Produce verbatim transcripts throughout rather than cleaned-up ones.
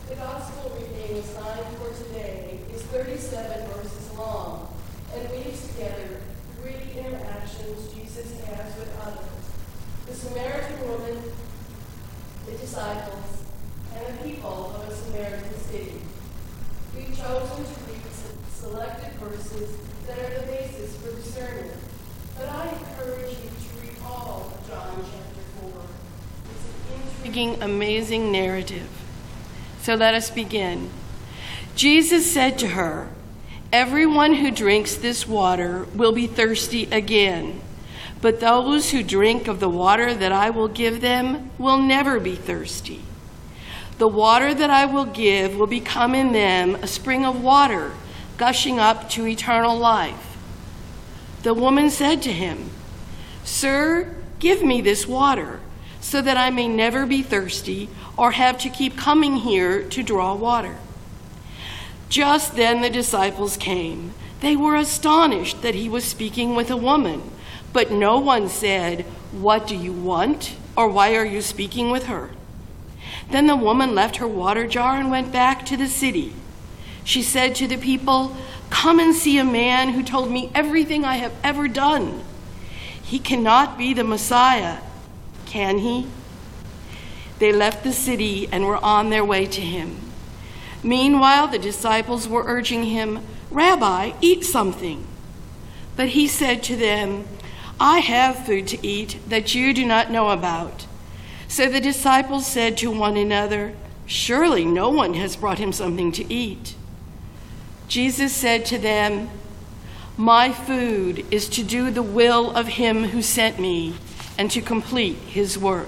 The gospel reading assigned for today is thirty-seven verses long and weaves together three interactions Jesus has with others: the Samaritan woman, the disciples, and the people of a Samaritan city. We've chosen to read selected verses that are the basis for discernment, but I encourage you to read all of John chapter four. It's an intriguing, amazing narrative. So let us begin. Jesus said to her, "Everyone who drinks this water will be thirsty again, but those who drink of the water that I will give them will never be thirsty. The water that I will give will become in them a spring of water, gushing up to eternal life." The woman said to him, "Sir, give me this water, so that I may never be thirsty or have to keep coming here to draw water." Just then the disciples came. They were astonished that he was speaking with a woman, but no one said, "What do you want?" or "Why are you speaking with her?" Then the woman left her water jar and went back to the city. She said to the people, "Come and see a man who told me everything I have ever done. He cannot be the Messiah, can he?" They left the city and were on their way to him. Meanwhile, the disciples were urging him, "Rabbi, eat something." But he said to them, "I have food to eat that you do not know about." So the disciples said to one another, "Surely no one has brought him something to eat." Jesus said to them, "My food is to do the will of him who sent me and to complete his work."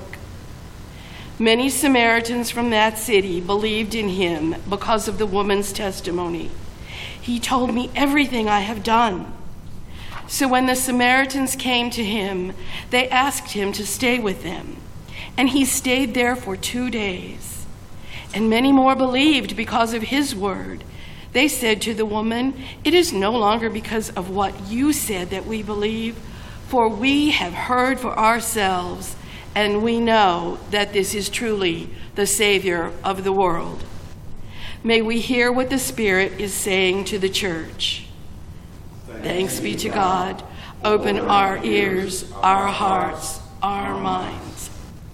Many Samaritans from that city believed in him because of the woman's testimony. "He told me everything I have done." So when the Samaritans came to him, they asked him to stay with them, and he stayed there for two days. And many more believed because of his word. They said to the woman, "It is no longer because of what you said that we believe, for we have heard for ourselves, and we know that this is truly the Savior of the world." May we hear what the Spirit is saying to the church. Thanks be to God. Open our ears, our hearts, our minds.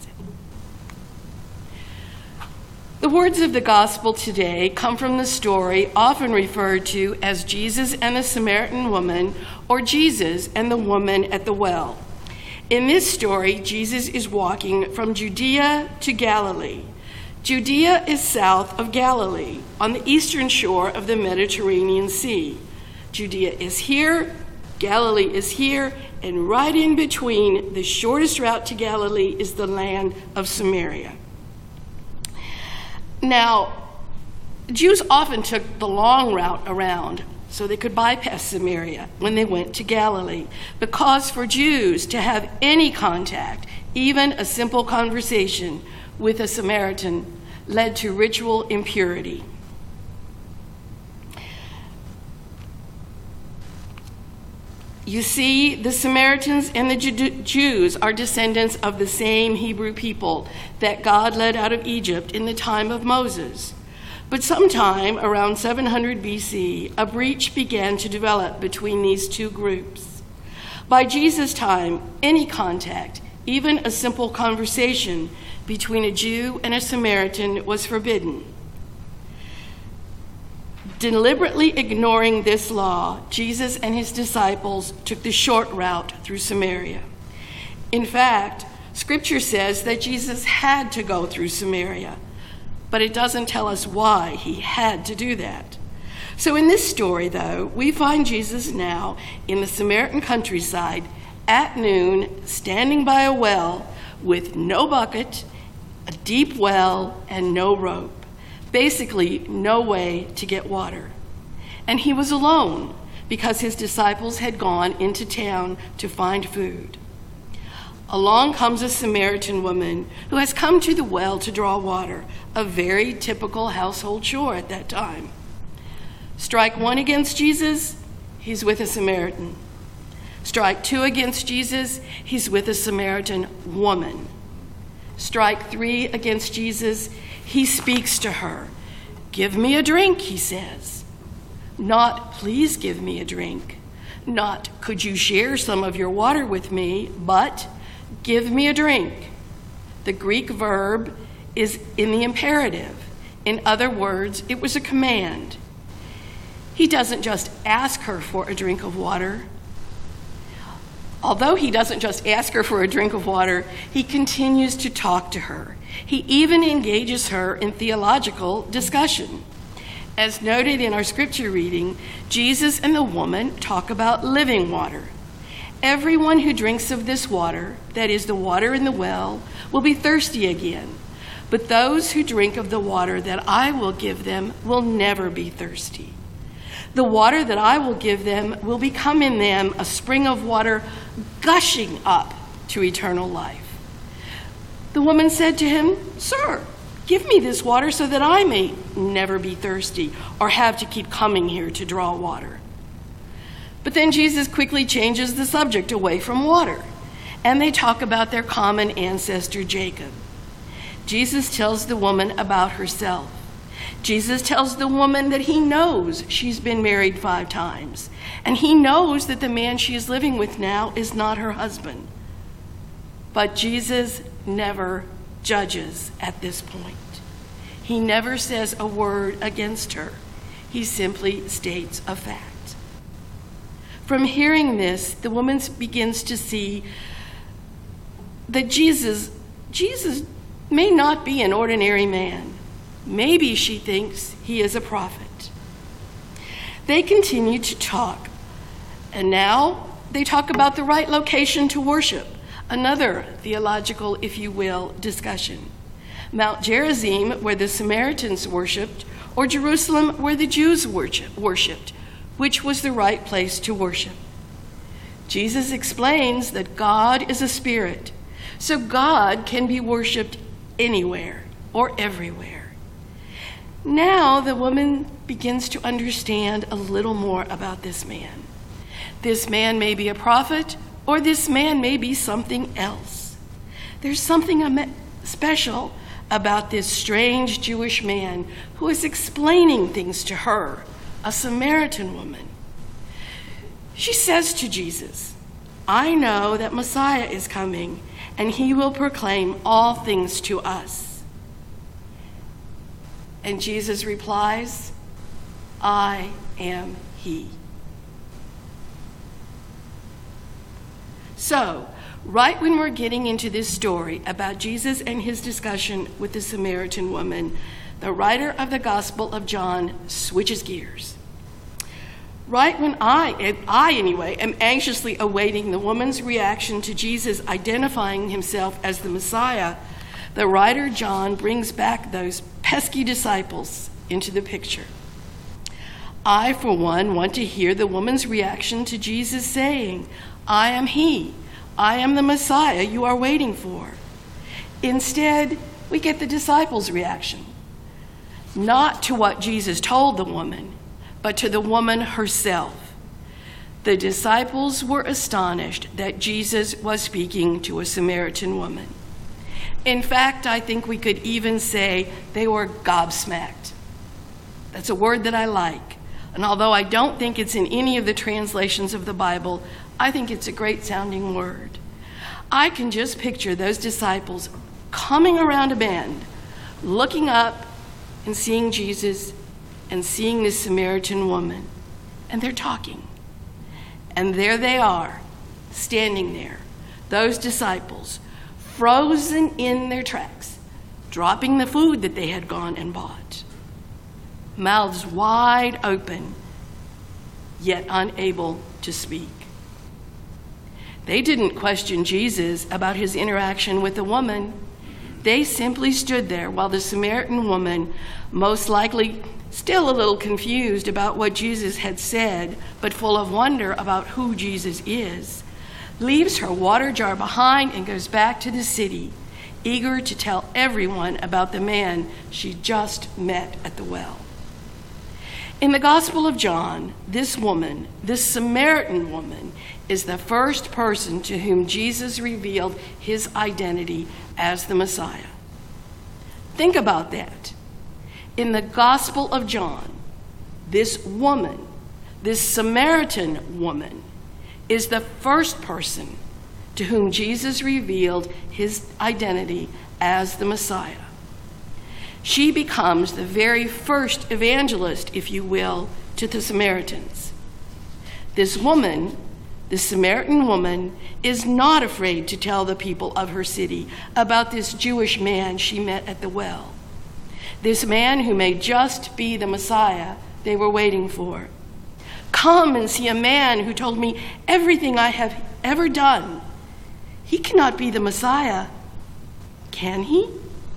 The words of the gospel today come from the story often referred to as Jesus and the Samaritan woman, or Jesus and the woman at the well. In this story, Jesus is walking from Judea to Galilee. Judea is south of Galilee, on the eastern shore of the Mediterranean Sea. Judea is here, Galilee is here, and right in between, the shortest route to Galilee is the land of Samaria. Now, Jews often took the long route around so they could bypass Samaria when they went to Galilee, because for Jews to have any contact, even a simple conversation with a Samaritan, led to ritual impurity. You see, the Samaritans and the Jews are descendants of the same Hebrew people that God led out of Egypt in the time of Moses. But sometime around seven hundred B C, a breach began to develop between these two groups. By Jesus' time, any contact, even a simple conversation between a Jew and a Samaritan, was forbidden. Deliberately ignoring this law, Jesus and his disciples took the short route through Samaria. In fact, Scripture says that Jesus had to go through Samaria, but it doesn't tell us why he had to do that. So in this story, though, we find Jesus now in the Samaritan countryside at noon, standing by a well with no bucket, a deep well, and no rope. Basically, no way to get water. And he was alone because his disciples had gone into town to find food. Along comes a Samaritan woman who has come to the well to draw water, a very typical household chore at that time. Strike one against Jesus, he's with a Samaritan. Strike two against Jesus, he's with a Samaritan woman. Strike three against Jesus, he speaks to her. "Give me a drink," he says. Not, "Please give me a drink." Not, "Could you share some of your water with me?" But, "Give me a drink." The Greek verb is in the imperative. In other words, it was a command. He doesn't just ask her for a drink of water. Although he doesn't just ask her for a drink of water, he continues to talk to her. He even engages her in theological discussion. As noted in our scripture reading, Jesus and the woman talk about living water. Everyone who drinks of this water, that is the water in the well, will be thirsty again. But those who drink of the water that I will give them will never be thirsty. The water that I will give them will become in them a spring of water gushing up to eternal life. The woman said to him, "Sir, give me this water so that I may never be thirsty or have to keep coming here to draw water." But then Jesus quickly changes the subject away from water, and they talk about their common ancestor, Jacob. Jesus tells the woman about herself. Jesus tells the woman that he knows she's been married five times, and he knows that the man she is living with now is not her husband. But Jesus never judges at this point. He never says a word against her. He simply states a fact. From hearing this, the woman begins to see that Jesus, Jesus may not be an ordinary man. Maybe she thinks he is a prophet. They continue to talk, and now they talk about the right location to worship, another theological, if you will, discussion. Mount Gerizim, where the Samaritans worshipped, or Jerusalem, where the Jews worshipped, which was the right place to worship. Jesus explains that God is a spirit, so God can be worshipped anywhere or everywhere. Now the woman begins to understand a little more about this man. This man may be a prophet, or this man may be something else. There's something special about this strange Jewish man who is explaining things to her, a Samaritan woman. She says to Jesus, "I know that Messiah is coming, and he will proclaim all things to us." And Jesus replies, "I am he." So, right when we're getting into this story about Jesus and his discussion with the Samaritan woman, the writer of the Gospel of John switches gears. Right when I, I anyway, am anxiously awaiting the woman's reaction to Jesus identifying himself as the Messiah, the writer John brings back those pesky disciples into the picture. I, for one, want to hear the woman's reaction to Jesus saying, "I am he. I am the Messiah you are waiting for." Instead, we get the disciples' reaction, not to what Jesus told the woman, but to the woman herself. The disciples were astonished that Jesus was speaking to a Samaritan woman. In fact, I think we could even say they were gobsmacked. That's a word that I like. And although I don't think it's in any of the translations of the Bible, I think it's a great sounding word. I can just picture those disciples coming around a bend, looking up and seeing Jesus and seeing this Samaritan woman. And they're talking. And there they are, standing there, those disciples, frozen in their tracks, dropping the food that they had gone and bought, mouths wide open, yet unable to speak. They didn't question Jesus about his interaction with the woman. They simply stood there while the Samaritan woman, most likely still a little confused about what Jesus had said, but full of wonder about who Jesus is, leaves her water jar behind and goes back to the city, eager to tell everyone about the man she just met at the well. In the Gospel of John, this woman, this Samaritan woman, is the first person to whom Jesus revealed his identity as the Messiah. Think about that. In the Gospel of John, this woman, this Samaritan woman, is the first person to whom Jesus revealed his identity as the Messiah. She becomes the very first evangelist, if you will, to the Samaritans. This woman, the Samaritan woman, is not afraid to tell the people of her city about this Jewish man she met at the well. This man who may just be the Messiah they were waiting for. Come and see a man who told me everything I have ever done. He cannot be the Messiah, can he?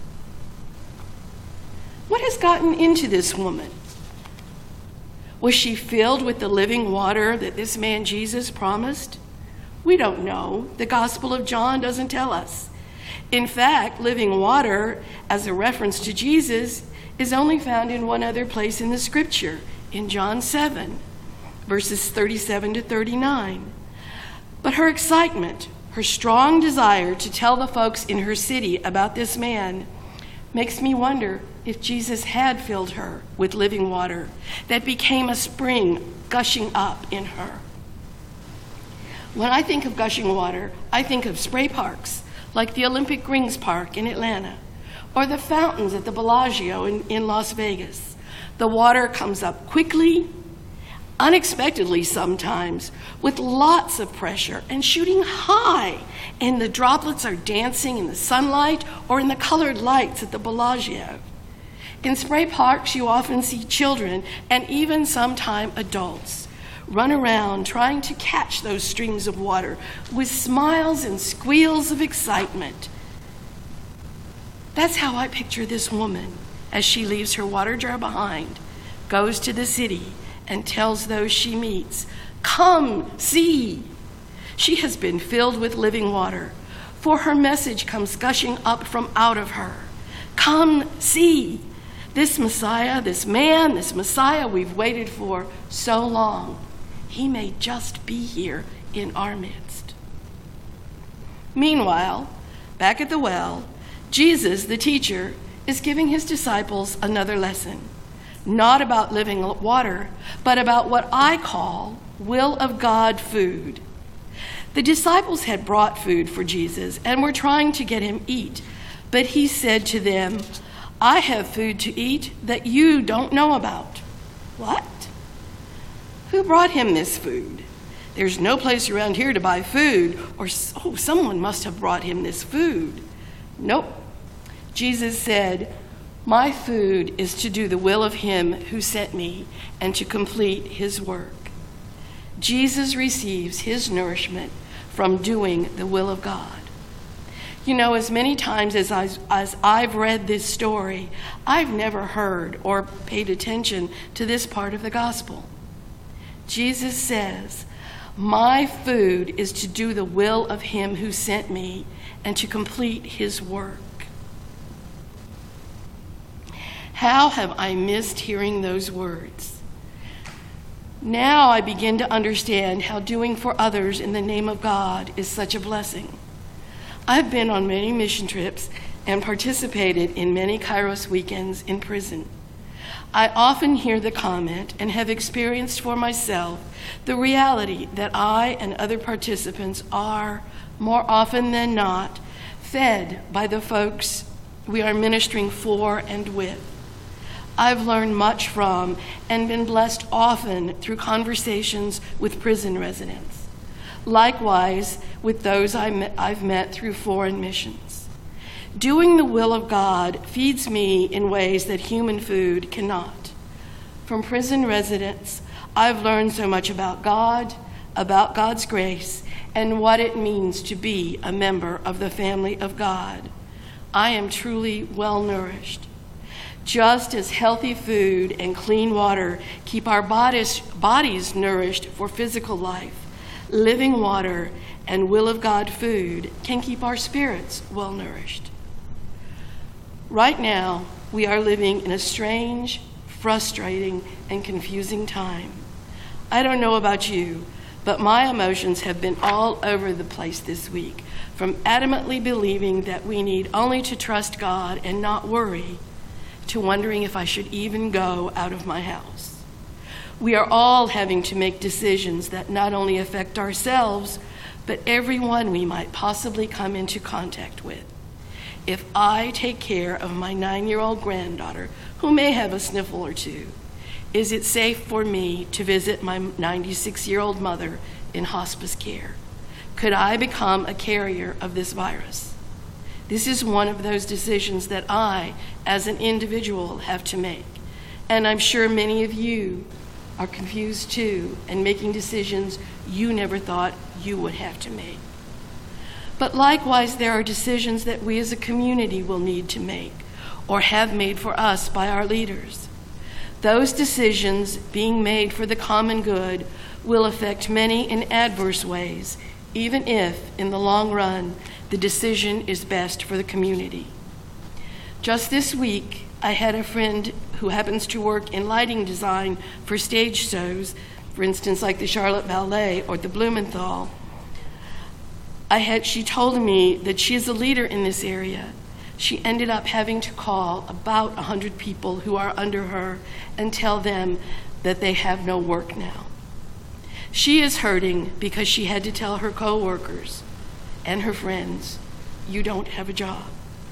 What has gotten into this woman? Was she filled with the living water that this man Jesus promised? We don't know. The Gospel of John doesn't tell us. In fact, living water, as a reference to Jesus, is only found in one other place in the scripture, in John seven, verses thirty-seven to thirty-nine. But her excitement, her strong desire to tell the folks in her city about this man, makes me wonder if Jesus had filled her with living water that became a spring gushing up in her. When I think of gushing water, I think of spray parks, like the Olympic Rings Park in Atlanta, or the fountains at the Bellagio in, in Las Vegas. The water comes up quickly, unexpectedly sometimes, with lots of pressure and shooting high, and the droplets are dancing in the sunlight or in the colored lights at the Bellagio. In spray parks, you often see children and even sometimes adults run around trying to catch those streams of water with smiles and squeals of excitement. That's how I picture this woman as she leaves her water jar behind, goes to the city, and tells those she meets, "Come, see." She has been filled with living water, for her message comes gushing up from out of her. Come, see. This Messiah, this man, this Messiah we've waited for so long, he may just be here in our midst. Meanwhile, back at the well, Jesus, the teacher, is giving his disciples another lesson, not about living water, but about what I call will of God food. The disciples had brought food for Jesus and were trying to get him eat, but he said to them, "I have food to eat that you don't know about." What? Who brought him this food? There's no place around here to buy food, or oh, someone must have brought him this food. Nope. Jesus said, "My food is to do the will of him who sent me and to complete his work." Jesus receives his nourishment from doing the will of God. You know, as many times as, I, as I've read this story, I've never heard or paid attention to this part of the gospel. Jesus says, "My food is to do the will of him who sent me and to complete his work." How have I missed hearing those words? Now I begin to understand how doing for others in the name of God is such a blessing. I've been on many mission trips and participated in many Kairos weekends in prison. I often hear the comment and have experienced for myself the reality that I and other participants are, more often than not, fed by the folks we are ministering for and with. I've learned much from and been blessed often through conversations with prison residents. Likewise, with those I met, I've met through foreign missions. Doing the will of God feeds me in ways that human food cannot. From prison residents, I've learned so much about God, about God's grace, and what it means to be a member of the family of God. I am truly well nourished. Just as healthy food and clean water keep our bodies, bodies nourished for physical life, living water and will of God food can keep our spirits well nourished. Right now, we are living in a strange, frustrating, and confusing time. I don't know about you, but my emotions have been all over the place this week, from adamantly believing that we need only to trust God and not worry, to wondering if I should even go out of my house. We are all having to make decisions that not only affect ourselves, but everyone we might possibly come into contact with. If I take care of my nine-year-old granddaughter, who may have a sniffle or two, is it safe for me to visit my ninety-six-year-old mother in hospice care? Could I become a carrier of this virus? This is one of those decisions that I, as an individual, have to make. And I'm sure many of you are confused too and making decisions you never thought you would have to make. But likewise, there are decisions that we as a community will need to make or have made for us by our leaders. Those decisions being made for the common good will affect many in adverse ways, even if, in the long run, the decision is best for the community. Just this week, I had a friend who happens to work in lighting design for stage shows, for instance, like the Charlotte Ballet or the Blumenthal. I had, she told me that she is a leader in this area. She ended up having to call about one hundred people who are under her and tell them that they have no work now. She is hurting because she had to tell her coworkers and her friends, you don't have a job.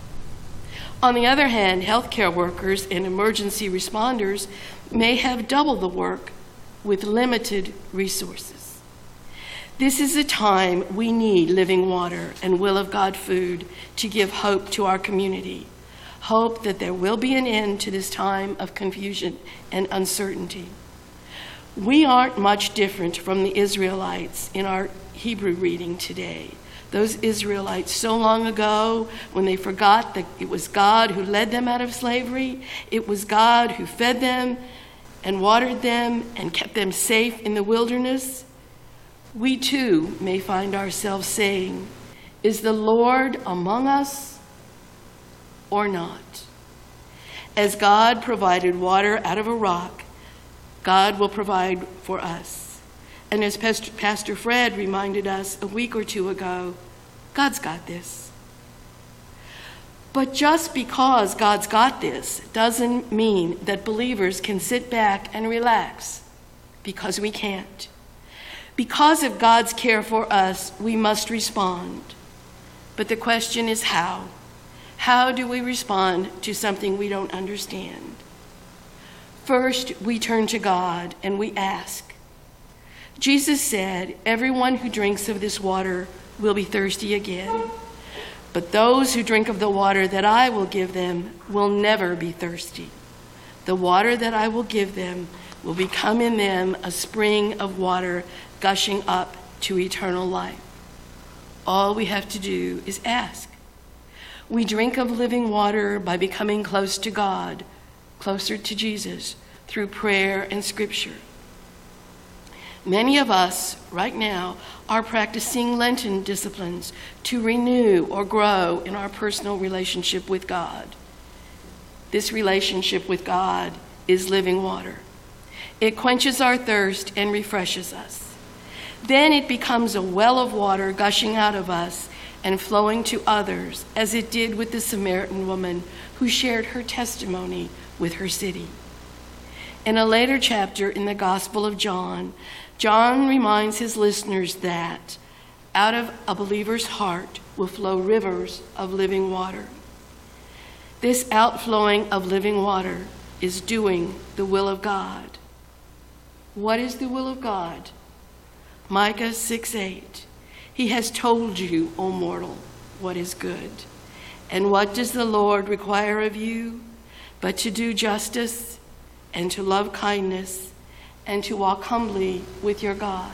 On the other hand, healthcare workers and emergency responders may have double the work with limited resources. This is a time we need living water and will of God food to give hope to our community. Hope that there will be an end to this time of confusion and uncertainty. We aren't much different from the Israelites in our Hebrew reading today. Those Israelites so long ago, when they forgot that it was God who led them out of slavery, it was God who fed them and watered them and kept them safe in the wilderness, we too may find ourselves saying, is the Lord among us or not? As God provided water out of a rock, God will provide for us. And as Pastor, Pastor Fred reminded us a week or two ago, God's got this. But just because God's got this doesn't mean that believers can sit back and relax, because we can't. Because of God's care for us, we must respond. But the question is how? How do we respond to something we don't understand? First, we turn to God and we ask. Jesus said, everyone who drinks of this water will be thirsty again. But those who drink of the water that I will give them will never be thirsty. The water that I will give them will become in them a spring of water gushing up to eternal life. All we have to do is ask. We drink of living water by becoming close to God, closer to Jesus, through prayer and scripture. Many of us right now are practicing Lenten disciplines to renew or grow in our personal relationship with God. This relationship with God is living water. It quenches our thirst and refreshes us. Then it becomes a well of water gushing out of us and flowing to others, as it did with the Samaritan woman who shared her testimony with her city. In a later chapter in the Gospel of John, John reminds his listeners that out of a believer's heart will flow rivers of living water. This outflowing of living water is doing the will of God. What is the will of God? Micah six eight. He has told you, O mortal, what is good. And what does the Lord require of you? But to do justice and to love kindness and to walk humbly with your God.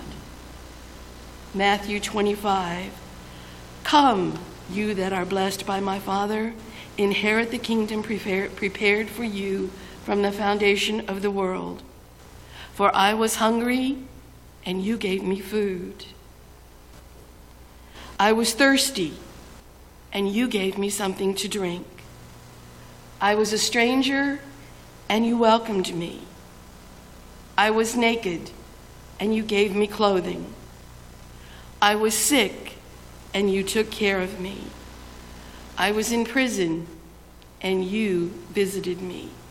Matthew twenty-five. Come, you that are blessed by my Father, inherit the kingdom prepared, prepared for you from the foundation of the world. For I was hungry, and you gave me food. I was thirsty, and you gave me something to drink. I was a stranger, and you welcomed me. I was naked, and you gave me clothing. I was sick, and you took care of me. I was in prison, and you visited me.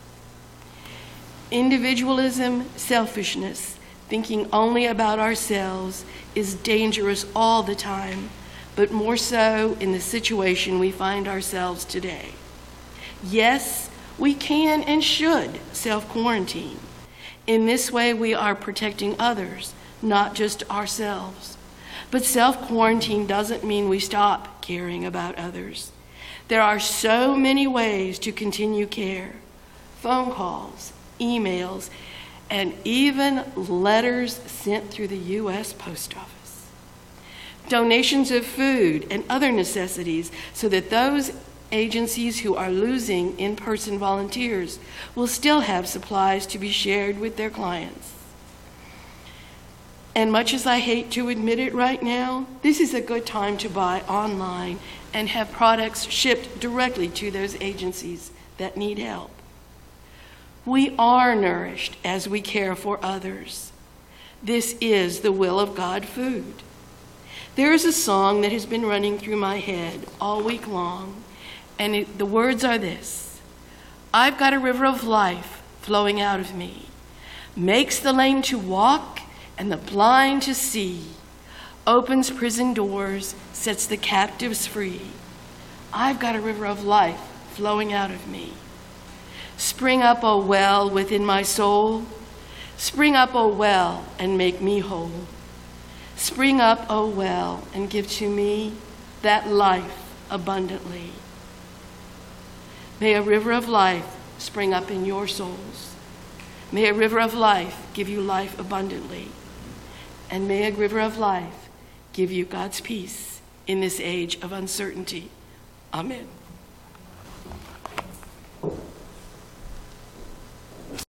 Individualism, selfishness, thinking only about ourselves is dangerous all the time, but more so in the situation we find ourselves today. Yes, we can and should self-quarantine. In this way, we are protecting others, not just ourselves. But self-quarantine doesn't mean we stop caring about others. There are so many ways to continue care. Phone calls, emails, and even letters sent through the U S Post Office. Donations of food and other necessities so that those agencies who are losing in-person volunteers will still have supplies to be shared with their clients. And much as I hate to admit it right now, this is a good time to buy online and have products shipped directly to those agencies that need help. We are nourished as we care for others. This is the will of God food. There is a song that has been running through my head all week long, and it, the words are this: I've got a river of life flowing out of me, makes the lame to walk and the blind to see, opens prison doors, sets the captives free. I've got a river of life flowing out of me. Spring up, O well, within my soul. Spring up, O well, and make me whole. Spring up, O well, and give to me that life abundantly. May a river of life spring up in your souls. May a river of life give you life abundantly. And may a river of life give you God's peace in this age of uncertainty. Amen.